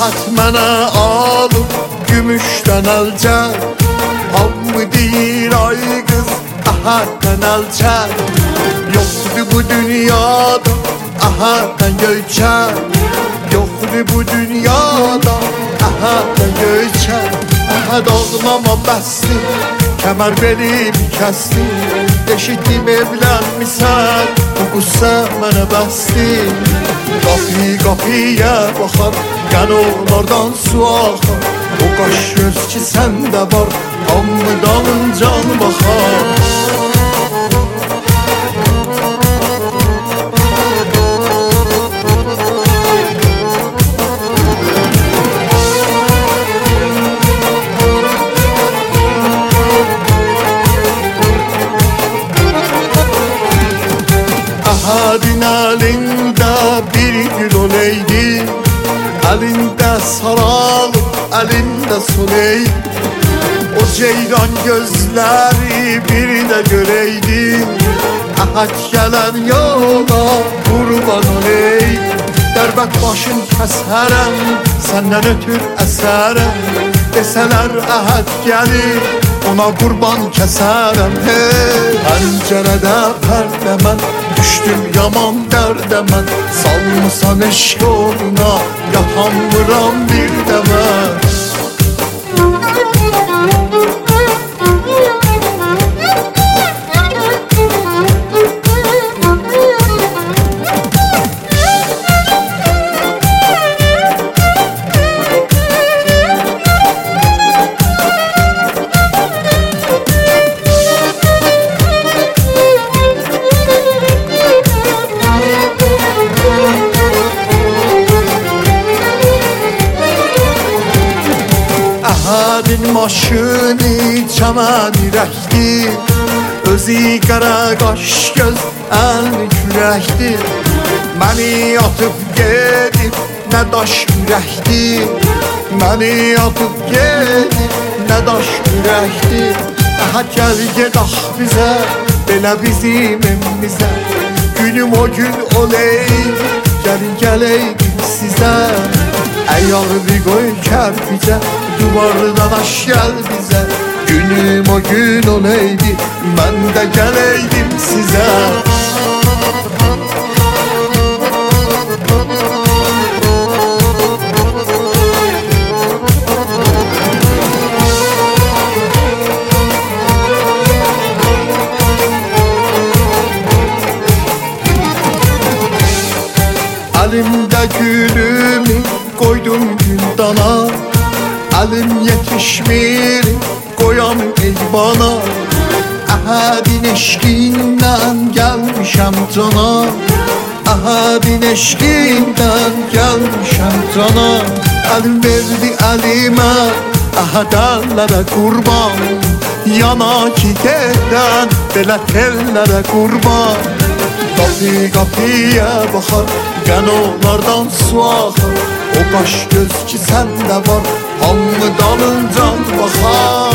Ahad mənə alıb gümüşdən əlcək, hamı deyir ay qız Ahaddan əlçək. Yoxdur bu dünyada Ahaddan göyçək, yoxdur bu dünyada Ahaddan göyçək. Ahad ağlama bəsdir, kəmər belimi kəsdir, eşitdim evlənmisən, bu qüssə mənə bəsdir. Qapıya baxar, qanonlardan su axar, o qaş göz ki səndə var, hamı dalıncan baxar. Ahadın əlində bir gül oleydi, əlində saralıb, əlində soleydi. O ceyran gözləri bir də göreydi, Ahad gələn yola qurban oleydi. Dərbət başın kəsərəm, səndən ötür əsərəm, desələr Ahad gəlir, ona qurban kəsərəm. Pəncərədə pərdə mən, düşdüm yaman dərdə mən, salmısan eşq oluna, yatanmıram bir də mən. Ahadın maşını çəməni rəkdir, özü qara qaş göz əlini kürəkdir. Məni atıb gedib nə daş ürəkdir, məni atıb gedib nə daş ürəkdir. Ahad gəl gedək bizə, belə bizim evimizə, günüm o gün oleydi, gəlin gəleydim sizə. Ayağını qoy kərpicə, duvardan aş gəl bizə, günüm o gün oleydi, mən də gəleydim sizə. Əlimdə gülümü qoydum gündana, əlim yetişmir qoyam eyvana. Ahadın eşqindən gəlmişəm cana, Ahadın eşqindən gəlmişəm cana. Əlim verdi əlimə, Ahad əllərə qurban, yana ki gedən belə tellərə qurban. Qapıya baxar, qanonlardan su axar, o qaş göz ki səndə var, hamı dalıncan baxar.